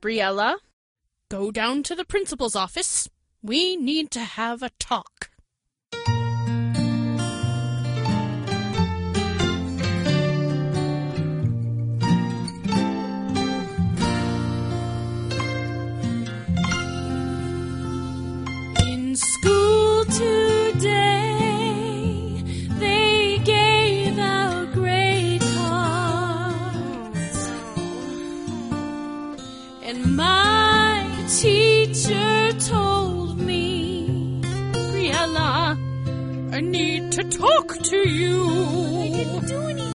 Briella, go down to the principal's office. We need to have a talk. In school today, they gave out grade cards, and my teacher told me, Briella, I need to talk to you.